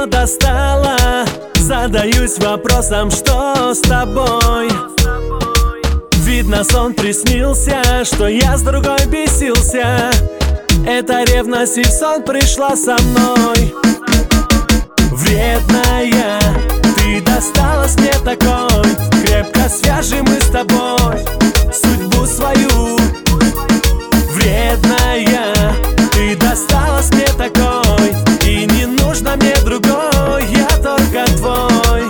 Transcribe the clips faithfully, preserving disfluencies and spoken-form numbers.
достала. Задаюсь вопросом, что с тобой? Видно, сон приснился, что я с другой бесился. Эта ревность и в сон пришла со мной. Вредная, ты досталась мне такой. Крепко свяжем мы с тобой судьбу свою. Вредная, ты досталась мне такой. И не нужно мне другой, я только твой.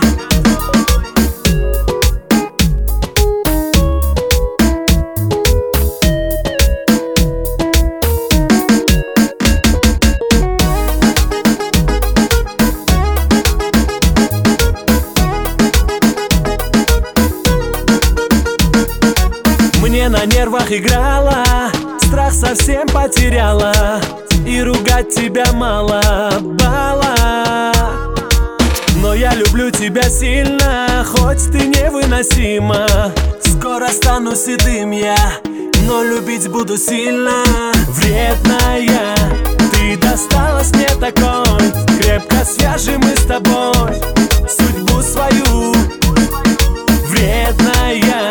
Мне на нервах играла, страх совсем потеряла. И ругать тебя мало бала. Но я люблю тебя сильно, хоть ты невыносима. Скоро стану седым я, но любить буду сильно. Вредная, ты досталась мне такой. Крепко свяжем мы с тобой судьбу свою. Вредная,